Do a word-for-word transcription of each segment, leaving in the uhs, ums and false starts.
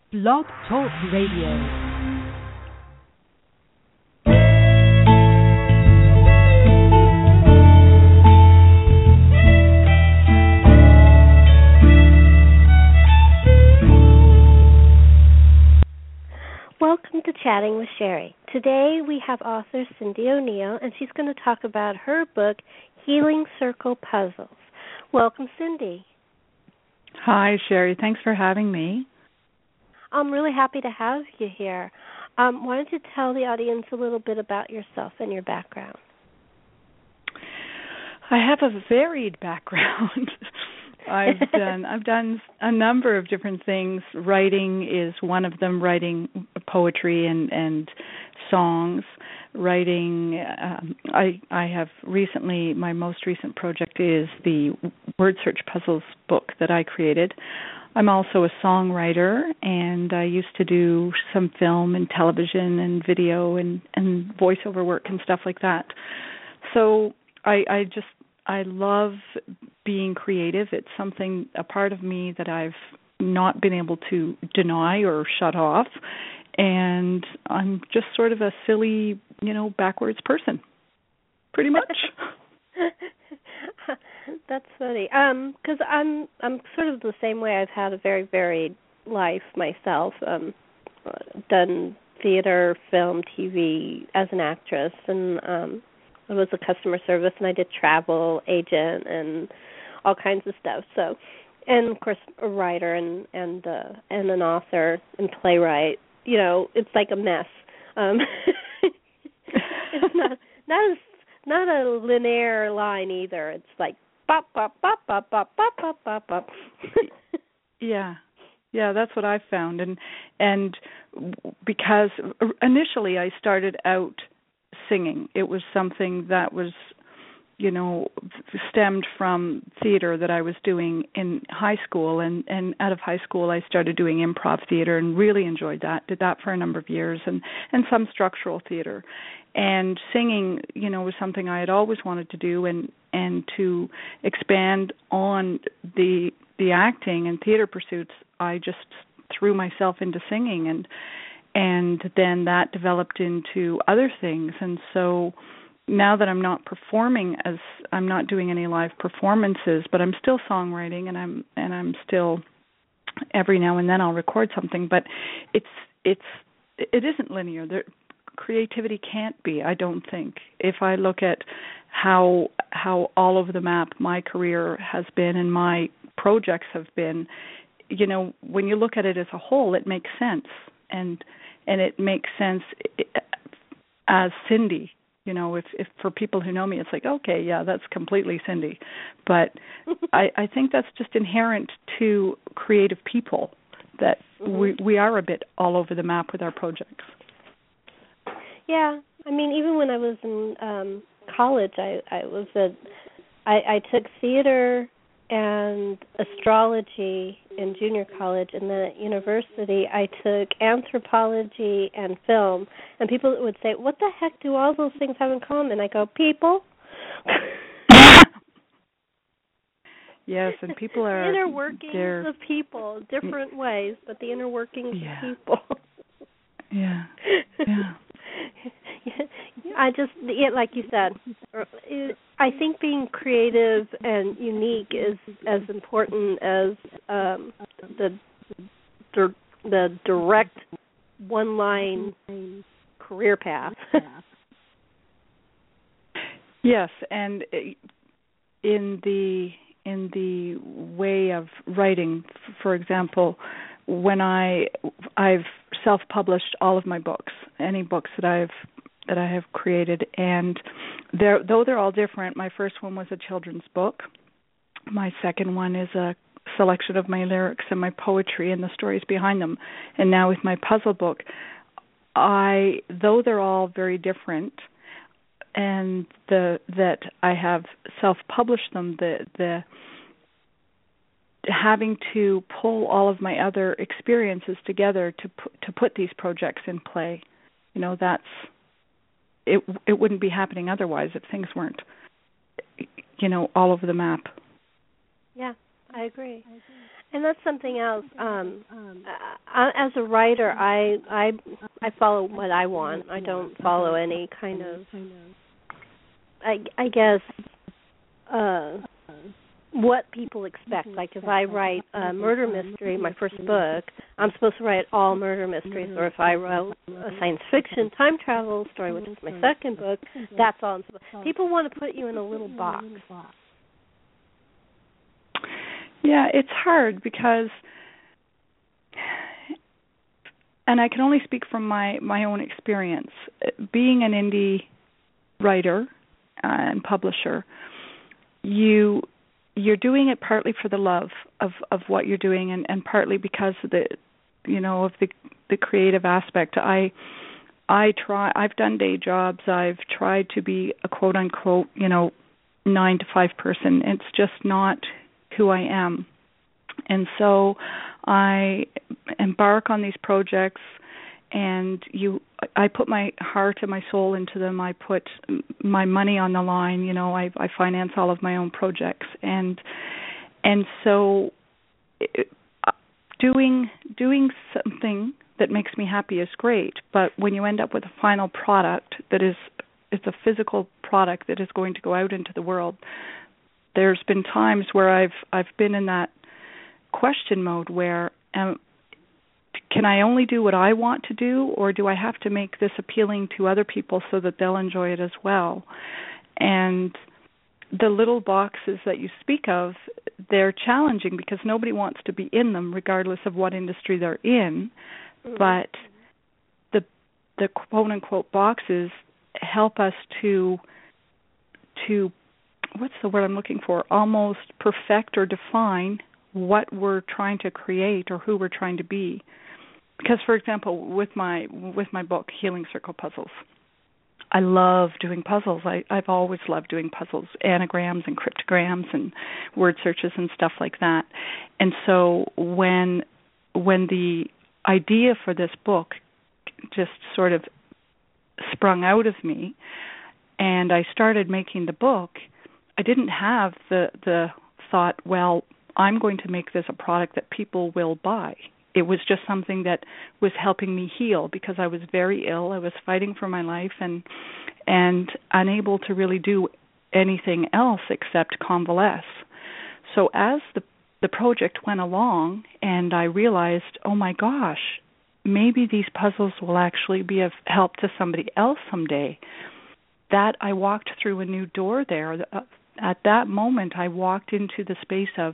Blog Talk Radio. Welcome to Chatting with Sherry. Today we have author Cindy O'Neill, and she's going to talk about her book, Healing Circle Puzzles. Welcome, Cindy. Hi, Sherry. Thanks for having me. I'm really happy to have you here. Um, why don't you tell the audience a little bit about yourself and your background? I have a varied background. I've done I've done a number of different things. Writing is one of them. Writing poetry and and songs. Writing. Um, I I have recently. My most recent project is the Word Search Puzzles book that I created. I'm also a songwriter, and I used to do some film and television and video and and voiceover work and stuff like that. So I I just I love being creative. It's something, a part of me that I've not been able to deny or shut off. And I'm just sort of a silly, you know, backwards person, pretty much. That's funny. Um, 'cause I'm I'm sort of the same way. I've had a very varied life myself. Um, done theater, film, T V as an actress, and um, I was a customer service, and I did travel agent and all kinds of stuff. So, and of course, a writer and and uh, and an author and playwright. You know, it's like a mess. Um, it's not not as, not a linear line either. It's like bop bop bop bop bop bop bop bop bop. Yeah. Yeah, that's what I've found, and and because initially I started out singing. It was something that was, you know, stemmed from theater that I was doing in high school, and, and out of high school I started doing improv theater and really enjoyed that. Did that for a number of years, and, and some structural theater. And singing, you know, was something I had always wanted to do, and, and to expand on the the acting and theater pursuits, I just threw myself into singing, and and then that developed into other things. And so now that I'm not performing, as I'm not doing any live performances, but I'm still songwriting, and I'm and I'm still every now and then I'll record something. But it's it's it isn't linear. There, creativity can't be, I don't think. If I look at how how all over the map my career has been and my projects have been, you know, when you look at it as a whole, it makes sense, and and it makes sense as Cindy. You know, if, if for people who know me, it's like, okay, yeah, that's completely Cindy. But I, I think that's just inherent to creative people, that mm-hmm. we we are a bit all over the map with our projects. Yeah, I mean, even when I was in um, college, I, I was a, I, I took theater and astrology in junior college, and then at university I took anthropology and film. And people would say, what the heck do all those things have in common? I go, people. Yes, and people are... The inner workings they're, of people, different ways, but the inner workings yeah. of people. Yeah, yeah. I just, yeah, like you said, I think being creative and unique is as important as um, the, the the direct one-line career path. Yes, and in the in the way of writing, for example, when I I've self-published all of my books, any books that I've that I have created, and they're, though they're all different. My first one was a children's book. My second one is a selection of my lyrics and my poetry and the stories behind them. And now with my puzzle book, I though they're all very different, and the that I have self-published them, the the having to pull all of my other experiences together to put, to put these projects in play, you know, that's it. It wouldn't be happening otherwise if things weren't, you know, all over the map. Yeah, I agree. And that's something else. Um, uh, as a writer, I I I follow what I want. I don't follow any kind of, I I guess, uh, what people expect. Like if I write a murder mystery, my first book, I'm supposed to write all murder mysteries. Or if I wrote a science fiction time travel story, which is my second book, that's all I'm supposed. People want to put you in a little box. Yeah, it's hard because, and I can only speak from my, my own experience. Being an indie writer and publisher, you you're doing it partly for the love of, of what you're doing, and, and partly because of the you know of the the creative aspect. I I try. I've done day jobs. I've tried to be a quote unquote you know nine to five person. It's just not who I am. And so I embark on these projects, and you I put my heart and my soul into them. I put my money on the line. You know, I, I finance all of my own projects, and and so it, doing doing something that makes me happy is great. But when you end up with a final product that is it's a physical product that is going to go out into the world, there's been times where I've I've been in that question mode where um, can I only do what I want to do, or do I have to make this appealing to other people so that they'll enjoy it as well? And the little boxes that you speak of, they're challenging because nobody wants to be in them regardless of what industry they're in. Mm-hmm. But the the quote unquote boxes help us to to what's the word I'm looking for? Almost perfect or define what we're trying to create or who we're trying to be. Because, for example, with my with my book, Healing Circle Puzzles, I love doing puzzles. I, I've always loved doing puzzles, anagrams and cryptograms and word searches and stuff like that. And so when when the idea for this book just sort of sprung out of me, and I started making the book, I didn't have the the thought, well, I'm going to make this a product that people will buy. It was just something that was helping me heal because I was very ill. I was fighting for my life and and unable to really do anything else except convalesce. So as the the project went along and I realized, oh my gosh, maybe these puzzles will actually be of help to somebody else someday, that I walked through a new door there. At that moment, I walked into the space of,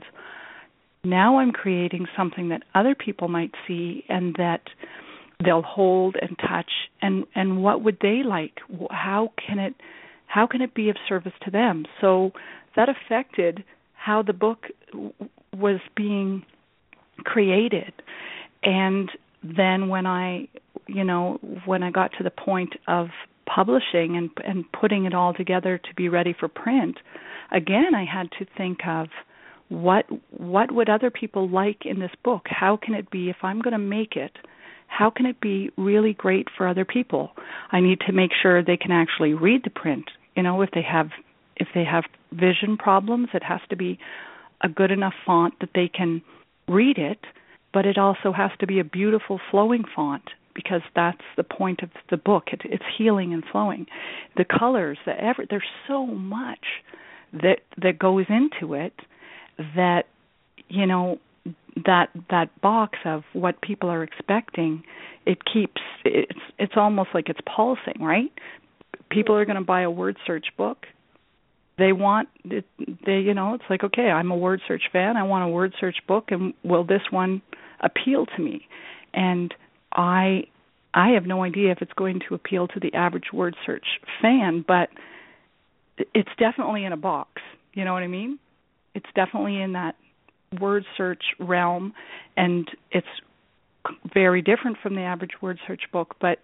now I'm creating something that other people might see and that they'll hold and touch, and, and what would they like? How can it how can it be of service to them? So that affected how the book was being created. And then when I, you know, when I got to the point of publishing and and putting it all together to be ready for print, again I had to think of what what would other people like in this book? How can it be, if I'm going to make it, how can it be really great for other people? I need to make sure they can actually read the print. You know, if they have if they have vision problems, it has to be a good enough font that they can read it, but it also has to be a beautiful flowing font, because that's the point of the book. It, it's healing and flowing. The colors, the every, there's so much that that goes into it that, you know, that that box of what people are expecting, it keeps, it's it's almost like it's pulsing, right? People are going to buy a word search book. They want, it, they you know, it's like, okay, I'm a word search fan. I want a word search book, and will this one appeal to me? And I I have no idea if it's going to appeal to the average word search fan, but it's definitely in a box. You know what I mean? It's definitely in that word search realm, and it's very different from the average word search book, but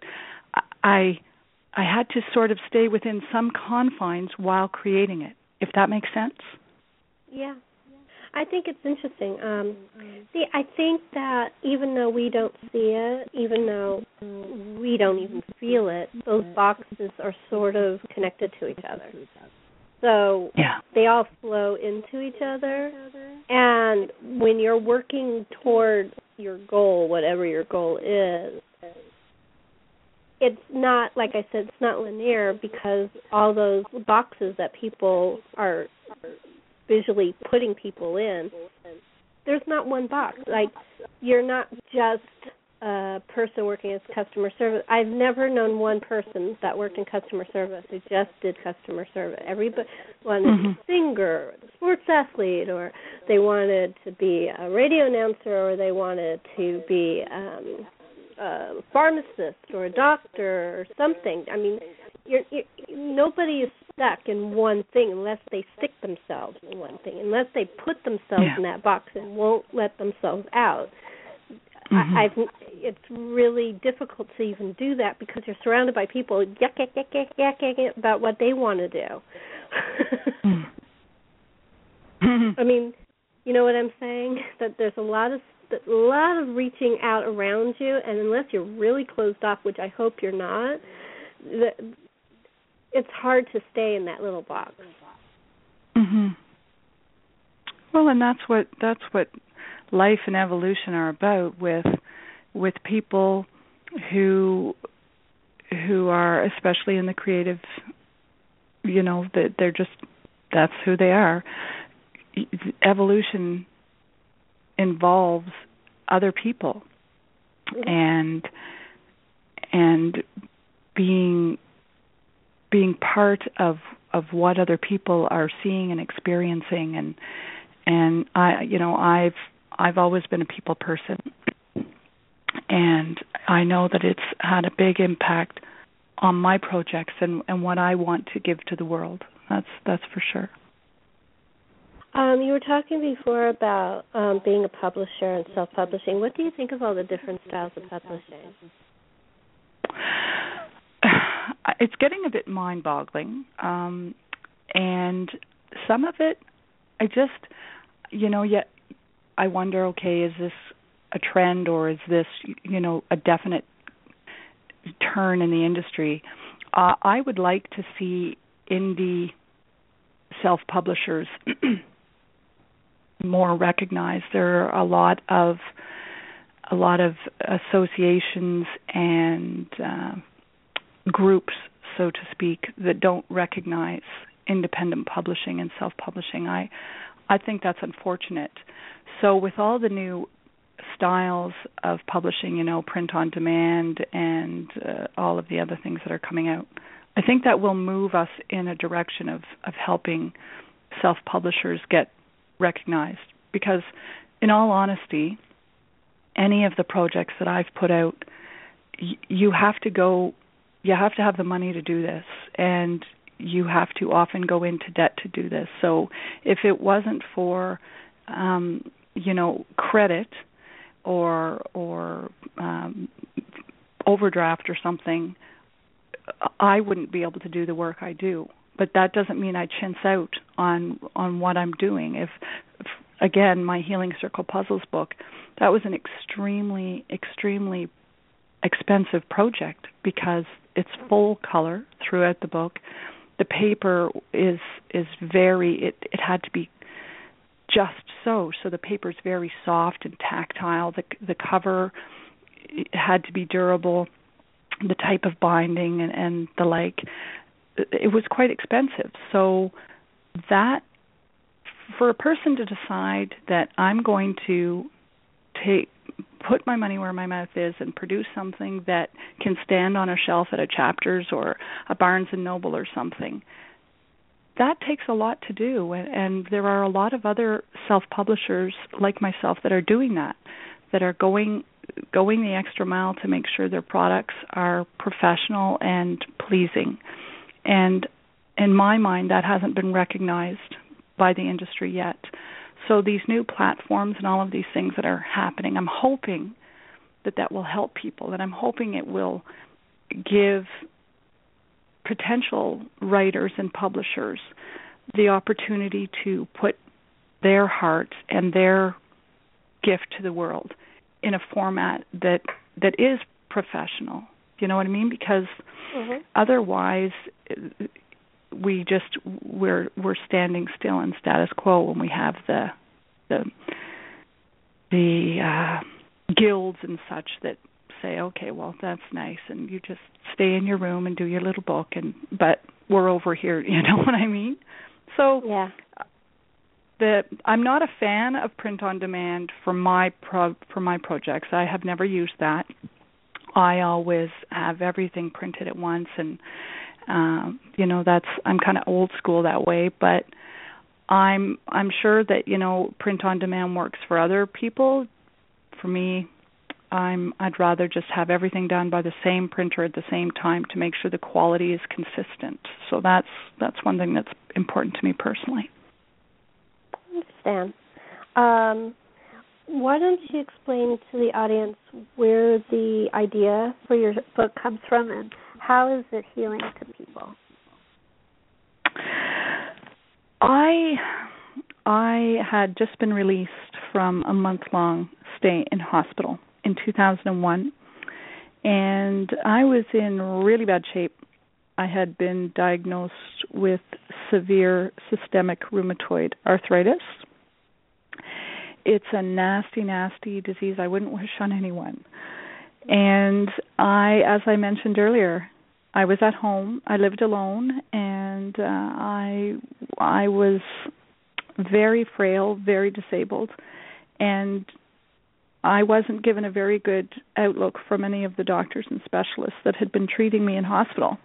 I I had to sort of stay within some confines while creating it, if that makes sense. Yeah. I think it's interesting. Um, see, I think that even though we don't see it, even though we don't even feel it, those boxes are sort of connected to each other. So yeah. they all flow into each other. And when you're working toward your goal, whatever your goal is, it's not, like I said, it's not linear, because all those boxes that people are visually putting people in, there's not one box. Like, you're not just a person working as customer service. I've never known one person that worked in customer service who just did customer service. Everybody wanted mm-hmm. to be a singer, or a sports athlete, or they wanted to be a radio announcer, or they wanted to be um, a pharmacist or a doctor or something. I mean, you're, you're, nobody is stuck in one thing unless they stick themselves in one thing, unless they put themselves yeah. in that box and won't let themselves out. Mm-hmm. I, I've, it's really difficult to even do that, because you're surrounded by people yuck, yuck, yuck, yuck, yuck, yuck, about what they want to do. mm-hmm. I mean, you know what I'm saying? That there's a lot of a lot of reaching out around you, and unless you're really closed off, which I hope you're not, the, it's hard to stay in that little box. Mm-hmm. Well, and that's what that's what life and evolution are about, with with people who who are, especially in the creative, you know, that they're just, that's who they are. Evolution involves other people, and and being being part of of what other people are seeing and experiencing, and and I you know I've I've always been a people person, and I know that it's had a big impact on my projects and, and what I want to give to the world. That's that's for sure. Um, you were talking before about um, being a publisher and self-publishing. What do you think of all the different styles of publishing? It's getting a bit mind-boggling, um, and some of it, I just, you know, yet I wonder, okay, is this a trend, or is this, you know, a definite turn in the industry? Uh, I would like to see indie self-publishers more recognized. There are a lot of a lot of associations and uh, groups, so to speak, that don't recognize independent publishing and self-publishing. I I think that's unfortunate. So with all the new styles of publishing, you know, print on demand and uh, all of the other things that are coming out, I think that will move us in a direction of, of helping self-publishers get recognized. Because in all honesty, any of the projects that I've put out, y- you have to go, you have to have the money to do this, and you have to often go into debt to do this. So if it wasn't for, um, you know, credit or or um, overdraft or something, I wouldn't be able to do the work I do. But that doesn't mean I chintz out on on what I'm doing. If, if again, my Healing Circle Puzzles book, that was an extremely, extremely expensive project because it's full color throughout the book. The paper is is very, it, it had to be just so. So the paper is very soft and tactile. The the cover had to be durable. The type of binding and, and the like, it was quite expensive. So that, for a person to decide that I'm going to take put my money where my mouth is and produce something that can stand on a shelf at a Chapters or a Barnes and Noble or something, that takes a lot to do. And, and there are a lot of other self-publishers like myself that are doing that, that are going going the extra mile to make sure their products are professional and pleasing. And in my mind, that hasn't been recognized by the industry yet. So these new platforms and all of these things that are happening, I'm hoping that that will help people, and I'm hoping it will give potential writers and publishers the opportunity to put their heart and their gift to the world in a format that that is professional. You know what I mean? Because mm-hmm. otherwise, we just we're we're standing still in status quo when we have the the the uh, guilds and such that say, okay, well, that's nice, and you just stay in your room and do your little book, and but we're over here, you know what I mean? So yeah. the I'm not a fan of print on demand for my pro, for my projects. I have never used that. I always have everything printed at once, and um, you know that's I'm kind of old school that way, but I'm I'm sure that you know print on demand works for other people. For me, I'm I'd rather just have everything done by the same printer at the same time to make sure the quality is consistent. So that's that's one thing that's important to me personally. I understand. Um, why don't you explain to the audience where the idea for your book comes from and how is it healing to people? I I had just been released from a month-long stay in hospital in two thousand one, and I was in really bad shape. I had been diagnosed with severe systemic rheumatoid arthritis. It's a nasty, nasty disease I wouldn't wish on anyone. And I, as I mentioned earlier, I was at home. I lived alone, and uh, I I was very frail, very disabled, and I wasn't given a very good outlook from any of the doctors and specialists that had been treating me in hospital.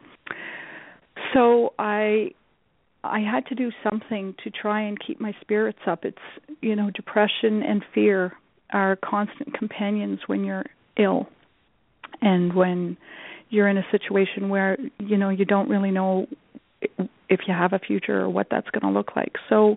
So I I had to do something to try and keep my spirits up. It's, you know, depression and fear are constant companions when you're ill and when you're in a situation where, you know, you don't really know if you have a future or what that's going to look like. So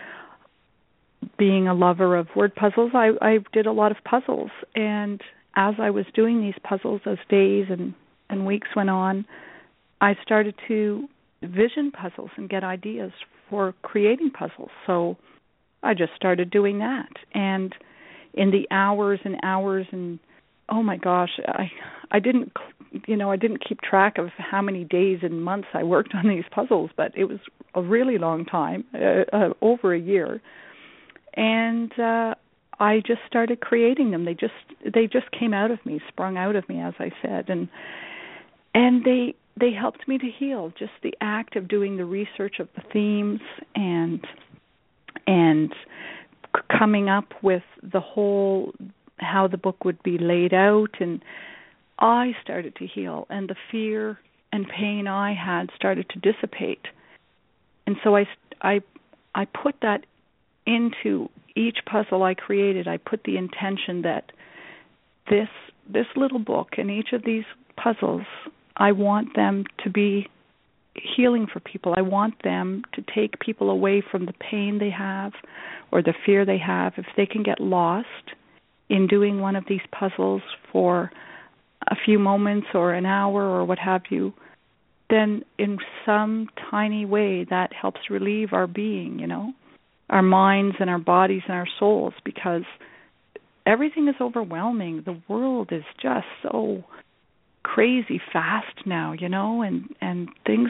being a lover of word puzzles, I, I did a lot of puzzles. And as I was doing these puzzles, as days and, and weeks went on, I started to vision puzzles and get ideas for creating puzzles. So I just started doing that. And in the hours and hours and, oh my gosh, I I didn't, you know, I didn't keep track of how many days and months I worked on these puzzles, but it was a really long time, uh, uh, over a year. And uh, I just started creating them. They just they just came out of me, sprung out of me, as I said, and and they they helped me to heal. Just the act of doing the research of the themes and and c- coming up with the whole how the book would be laid out, and I started to heal, and the fear and pain I had started to dissipate. And so I I I put that into each puzzle I created. I put the intention that this this little book and each of these puzzles, I want them to be healing for people. I want them to take people away from the pain they have or the fear they have. If they can get lost in doing one of these puzzles for a few moments or an hour or what have you, then in some tiny way that helps relieve our being, you know, our minds and our bodies and our souls, because everything is overwhelming. The world is just so crazy fast now, you know, and, and things,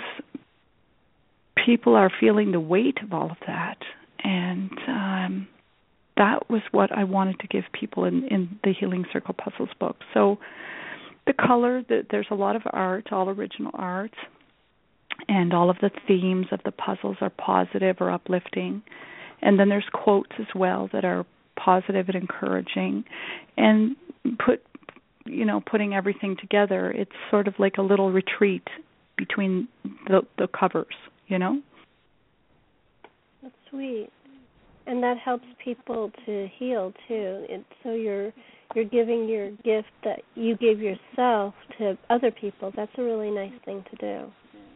people are feeling the weight of all of that. And um, that was what I wanted to give people in, in the Healing Circle Puzzles book. So the color, the, there's a lot of art, all original art, and all of the themes of the puzzles are positive or uplifting. And then there's quotes as well that are positive and encouraging. And put, you know, putting everything together, it's sort of like a little retreat between the, the covers, you know? That's sweet. And that helps people to heal too. And so you're you're giving your gift that you gave yourself to other people. That's a really nice thing to do.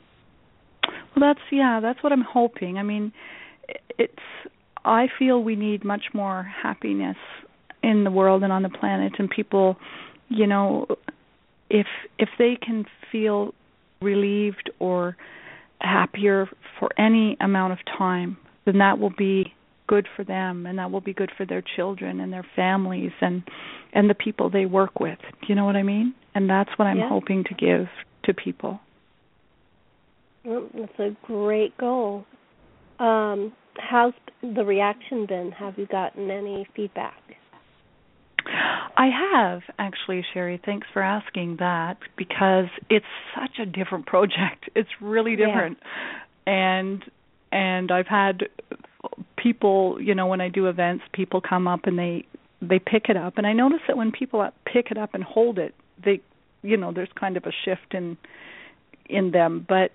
Well, that's, yeah, that's what I'm hoping. I mean, it's, I feel we need much more happiness in the world and on the planet, and people, you know, if if they can feel relieved or happier for any amount of time, then that will be good for them, and that will be good for their children and their families and and the people they work with. Do you know what I mean? And that's what I'm yeah. hoping to give to people. Well, that's a great goal. Um, how's the reaction been? Have you gotten any feedback? I have, actually, Sherry. Thanks for asking that, because it's such a different project. It's really different. Yeah. And and I've had people, you know, when I do events, people come up and they they pick it up, and I notice that when people pick it up and hold it, they, you know, there's kind of a shift in in them. But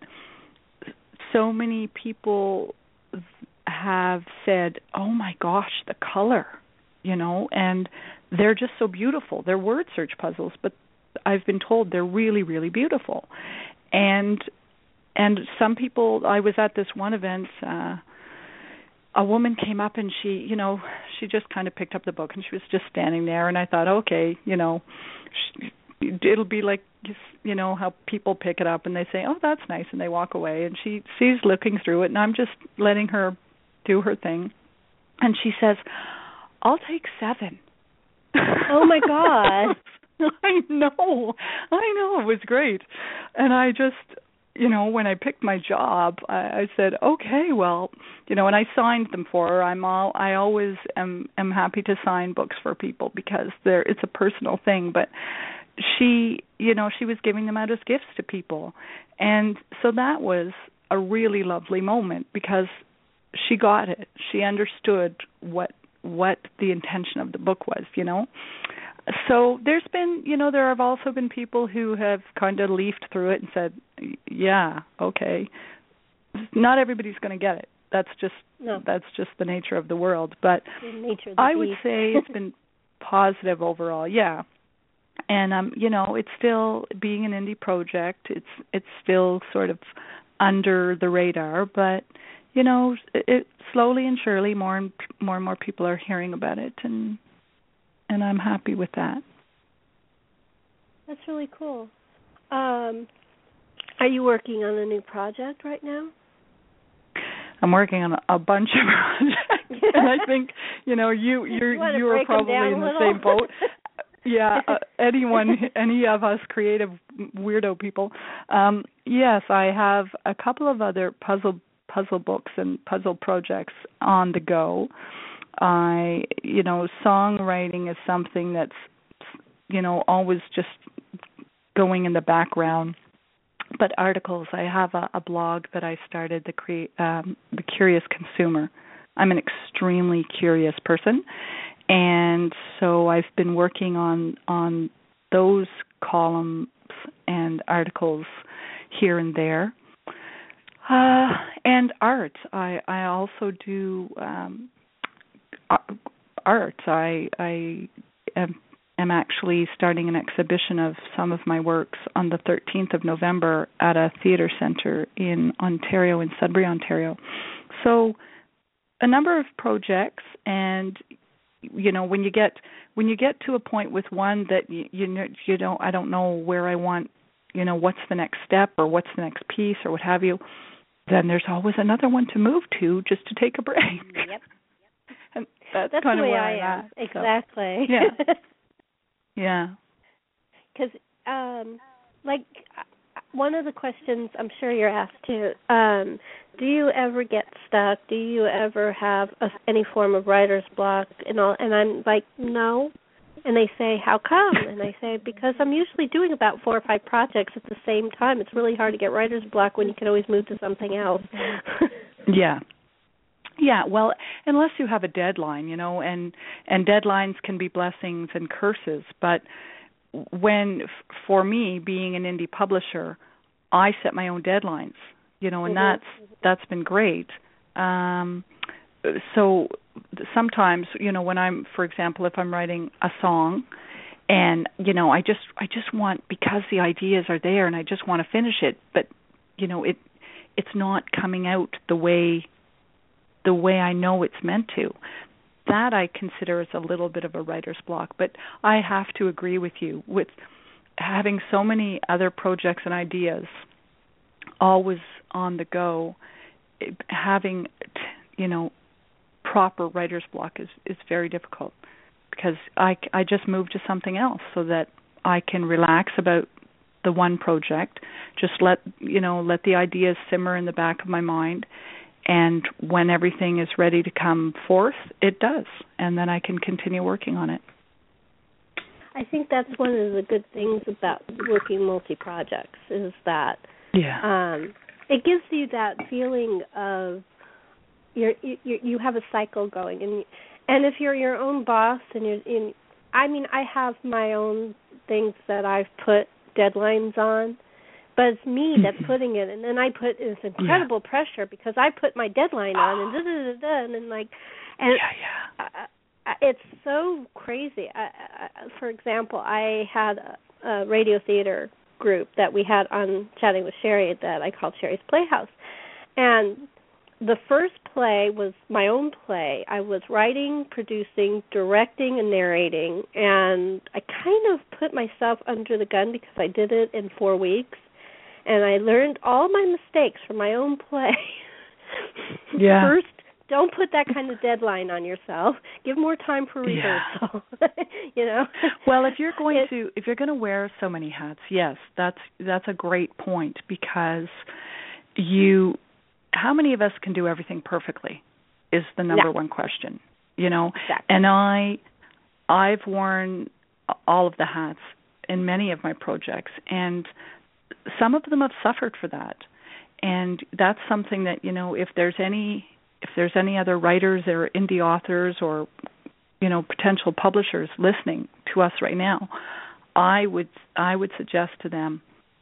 so many people have said, "Oh my gosh, the color," you know, and they're just so beautiful. They're word search puzzles, but I've been told they're really, really beautiful. And and some people, I was at this one event, uh, a woman came up and she, you know, she just kind of picked up the book and she was just standing there. And I thought, okay, you know, she, it'll be like, you know, how people pick it up and they say, oh, that's nice, and they walk away. And she she's looking through it, and I'm just letting her do her thing. And she says, I'll take seven. Oh, my God. I know. I know. It was great. And I just, you know, when I picked my job, I, I said, okay, well, you know, and I signed them for her. I'm all, I always am, am happy to sign books for people because they're, it's a personal thing. But she, you know, she was giving them out as gifts to people. And so that was a really lovely moment because she got it. She understood what what the intention of the book was, you know. So there's been, you know, there have also been people who have kind of leafed through it and said, yeah, okay. Not everybody's going to get it. That's just no. that's just the nature of the world. But the nature of the I beast. would say it's been positive overall, yeah. And um, you know, it's still being an indie project. It's it's still sort of under the radar, but you know, it, slowly and surely, more and more and more people are hearing about it, and and I'm happy with that. That's really cool. Um, are you working on a new project right now? I'm working on a, a bunch of projects, and I think you know you you're you, you are probably in the same boat. Yeah, uh, anyone, any of us creative weirdo people. Um, yes, I have a couple of other puzzle. puzzle books and puzzle projects on the go. I, you know, songwriting is something that's, you know, always just going in the background. But articles, I have a, a blog that I started, the cre- um, the Curious Consumer. I'm an extremely curious person, and so I've been working on on those columns and articles here and there. Uh, and art. I, I also do um, art. I, I am, am actually starting an exhibition of some of my works on the thirteenth of November at a theatre centre in Ontario, in Sudbury, Ontario. So a number of projects, and you know, when you get when you get to a point with one that you you know you don't I don't know where I want, you know, what's the next step or what's the next piece or what have you, then there's always another one to move to just to take a break. Yep. And that's, that's kind the of way where I I'm am. at. Exactly. So, yeah. Yeah. Because, um, like, one of the questions I'm sure you're asked too, um, do you ever get stuck? Do you ever have a, any form of writer's block? And all? And I'm like, no. And they say, how come? And I say, because I'm usually doing about four or five projects at the same time. It's really hard to get writer's block when you can always move to something else. Yeah. Yeah, well, unless you have a deadline, you know, and, and deadlines can be blessings and curses. But when, for me, being an indie publisher, I set my own deadlines, you know, and mm-hmm. that's that's been great. Um, so sometimes, you know, when I'm, for example, if I'm writing a song, and you know, I just I just want, because the ideas are there, and I just want to finish it, but you know, it it's not coming out the way the way I know it's meant to. That I consider as a little bit of a writer's block. But I have to agree with you, with having so many other projects and ideas always on the go, having, you know, proper writer's block is, is very difficult, because I, I just move to something else so that I can relax about the one project. Just let you know, let the ideas simmer in the back of my mind, and when everything is ready to come forth, it does, and then I can continue working on it. I think that's one of the good things about working multi-projects is that yeah. um, it gives you that feeling of you're, you you have a cycle going, and and if you're your own boss and you're in, I mean, I have my own things that I've put deadlines on, but it's me that's putting it, and then I put this incredible yeah. pressure because I put my deadline on, and da da da da, and then like, and yeah, yeah. I, it's so crazy. I, I, for example, I had a, a radio theater group that we had on Chatting with Sherry that I called Sherry's Playhouse, and the first play was my own play. I was writing, producing, directing, and narrating, and I kind of put myself under the gun because I did it in four weeks, and I learned all my mistakes from my own play. Yeah. First, don't put that kind of deadline on yourself. Give more time for rehearsal. Yeah. You know. Well, if you're going it, to if you're going to wear so many hats, yes, that's that's a great point because you. How many of us can do everything perfectly is the number no. one question, you know. Exactly. And I, I've worn all of the hats in many of my projects, and some of them have suffered for that. And that's something that, you know, if there's any, if there's any other writers or indie authors or, you know, potential publishers listening to us right now, I would, I would suggest to them,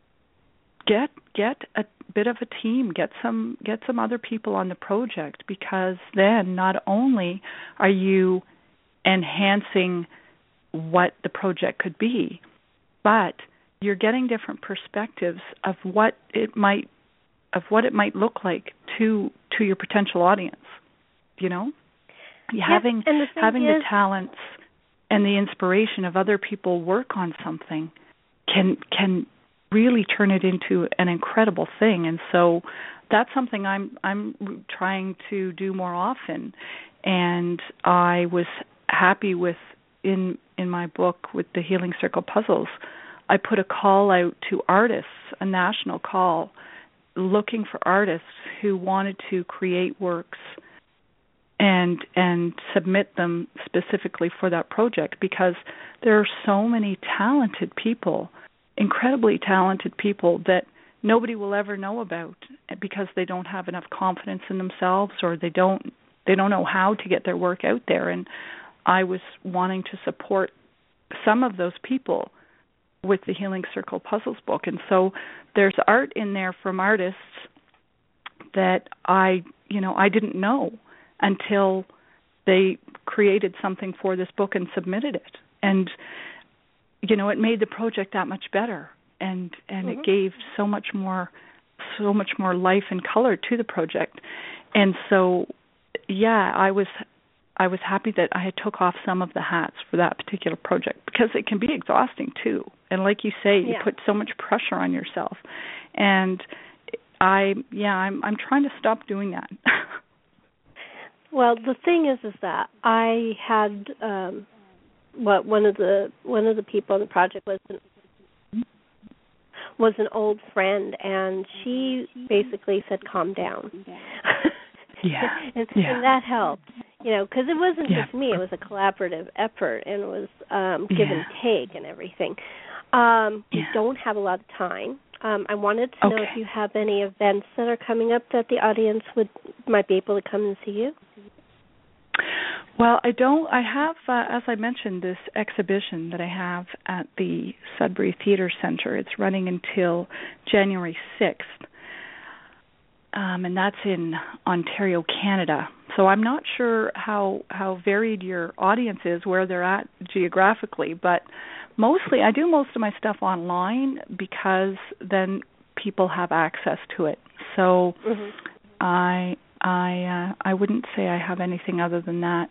get get a bit of a team, get some get some other people on the project, because then not only are you enhancing what the project could be, but you're getting different perspectives of what it might of what it might look like to to your potential audience. You know, yes, having and the having is, the talents and the inspiration of other people work on something can can really turn it into an incredible thing. And so that's something I'm I'm trying to do more often. And I was happy with in in my book with the Healing Circle Puzzles, I put a call out to artists, a national call, looking for artists who wanted to create works and and submit them specifically for that project, because there are so many talented people, incredibly talented people that nobody will ever know about because they don't have enough confidence in themselves, or they don't they don't know how to get their work out there. And I was wanting to support some of those people with the Healing Circle Puzzles book. And so there's art in there from artists that I, you know, I didn't know until they created something for this book and submitted it. And you know, it made the project that much better, and and mm-hmm. it gave so much more, so much more life and color to the project. And so, yeah, I was, I was happy that I had took off some of the hats for that particular project, because it can be exhausting too. And like you say, you yeah. put so much pressure on yourself. And I, yeah, I'm, I'm trying to stop doing that. Well, the thing is, is that I had. Um, What one of the one of the people in the project was an, was an old friend, and she basically said, "Calm down." Yeah, and, yeah. and that helped, you know, because it wasn't yeah. just me; it was a collaborative effort, and it was um, give yeah. and take and everything. Um, we yeah. don't have a lot of time. Um, I wanted to okay. know if you have any events that are coming up that the audience would might be able to come and see you. Well, I don't. I have, uh, as I mentioned, this exhibition that I have at the Sudbury Theatre Centre. It's running until January sixth, um, and that's in Ontario, Canada. So I'm not sure how how varied your audience is, where they're at geographically, but mostly I do most of my stuff online, because then people have access to it. So mm-hmm. I I uh, I wouldn't say I have anything other than that.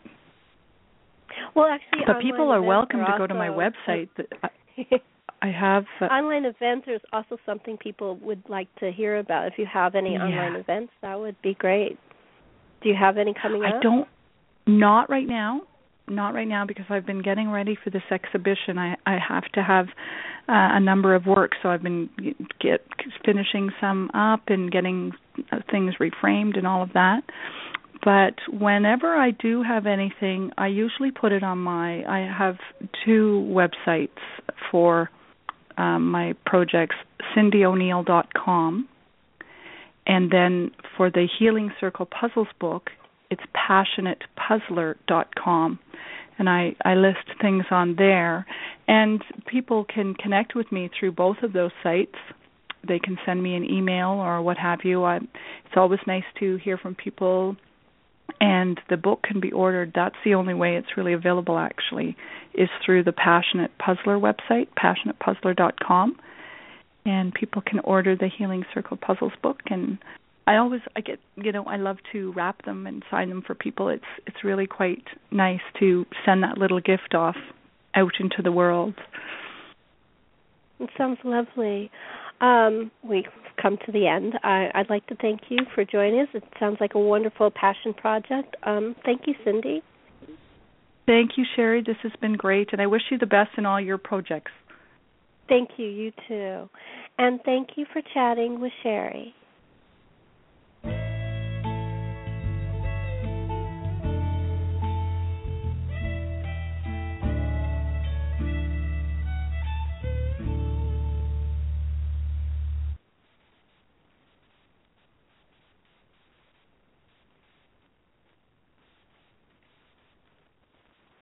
Well, actually, but people are welcome are to go to my website. I, I have uh, online events. There's also something people would like to hear about. If you have any yeah. online events, that would be great. Do you have any coming I up? don't, not right now. not right now because I've been getting ready for this exhibition. I, I have to have uh, a number of works, so I've been get finishing some up and getting things reframed and all of that. But whenever I do have anything, I usually put it on my, I have two websites for um, my projects, cindy o'neill dot com, and then for the Healing Circle Puzzles book, it's passionate puzzler dot com. And I, I list things on there. And people can connect with me through both of those sites. They can send me an email or what have you. I, it's always nice to hear from people. And the book can be ordered. That's the only way it's really available, actually, is through the Passionate Puzzler website, passionate puzzler dot com. And people can order the Healing Circle Puzzles book. And I always, I get, you know, I love to wrap them and sign them for people. It's it's really quite nice to send that little gift off out into the world. It sounds lovely. Um, we've come to the end. I, I'd like to thank you for joining us. It sounds like a wonderful passion project. Um, thank you, Cindy. Thank you, Sherry. This has been great, and I wish you the best in all your projects. Thank you. You too. And thank you for chatting with Sherry.